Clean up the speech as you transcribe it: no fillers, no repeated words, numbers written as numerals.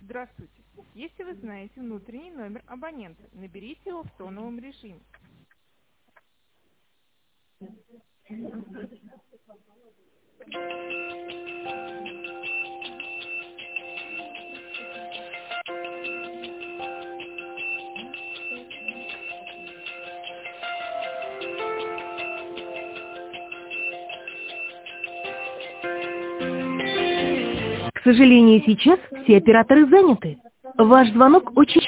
Здравствуйте. Если вы знаете внутренний номер абонента, наберите его в тоновом режиме. К сожалению, сейчас все операторы заняты. Ваш звонок очень